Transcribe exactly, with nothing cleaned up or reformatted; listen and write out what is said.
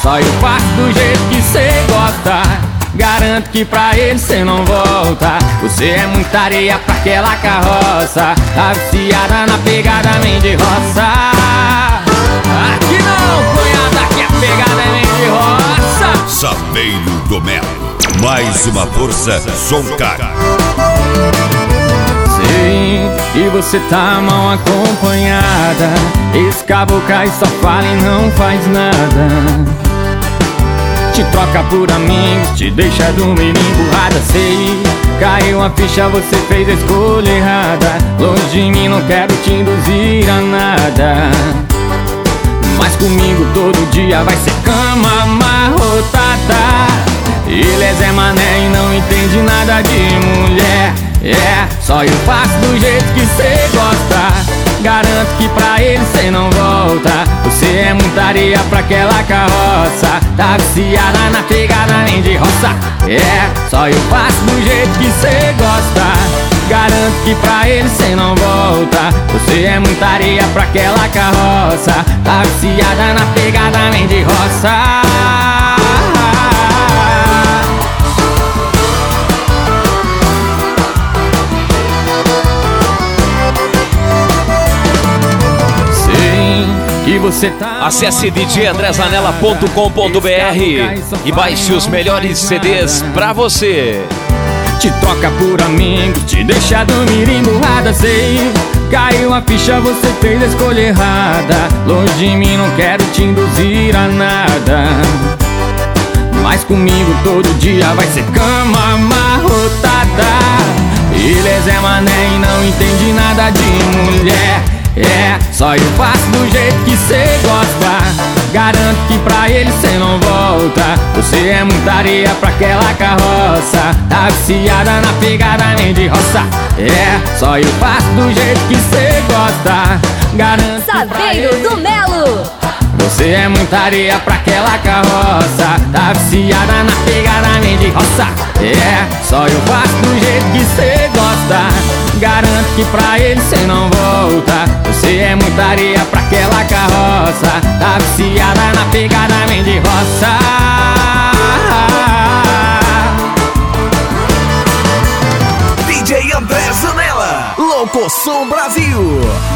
só eu faço do jeito que cê gosta. Garanto que pra ele cê não volta. Você é muita areia pra aquela carroça. Tá viciada na pegada, vem de roça. Aqui não, cunhada, que a pegada vem de roça. Saveiro do Melo, mais uma força, som cara. Sei que você tá mal acompanhada. Esse caboclo cai, só fala e não faz nada. Te troca por amigos, te deixa dormir emburrada. Sei, caiu a ficha, você fez a escolha errada. Longe de mim, não quero te induzir a nada. Mas comigo todo dia vai ser cama amarrotada. Ele é Zé Mané e não entende nada de mulher. É, só eu faço do jeito que cê gosta. Garanto que pra ele cê não volta. Você é muita areia pra aquela carroça. Tá viciada na pegada, nem de roça. É, só eu faço do jeito que cê gosta. Garanto que pra ele cê não volta. Você é muita areia pra aquela carroça. Tá viciada na pegada, nem de roça. Que você tá. Acesse d j andré zanella ponto com ponto b r e baixe os melhores C Ds pra você. Te troca por amigos, te deixa dormir emburrada. Sei, caiu a ficha, você fez a escolha errada. Longe de mim, não quero te induzir a nada. Mas comigo todo dia vai ser cama amarrotada. Ele é Zé Mané e não entende nada de mulher. É, só eu faço do jeito que cê gosta. Garanto que pra ele cê não volta. Você é muita areia pra aquela carroça. Tá viciada na pegada, nem de roça. É, só eu faço do jeito que cê gosta. Garanto Saveiro do Melo. Você é muita areia pra aquela carroça. Tá viciada na pegada, nem de roça. É, só eu faço do jeito que cê gosta. Garanto que pra ele cê não volta. Você é muita areia pra aquela carroça. Tá viciada na pegada, vem de roça. D J André Zanella, Louco Som Brasil.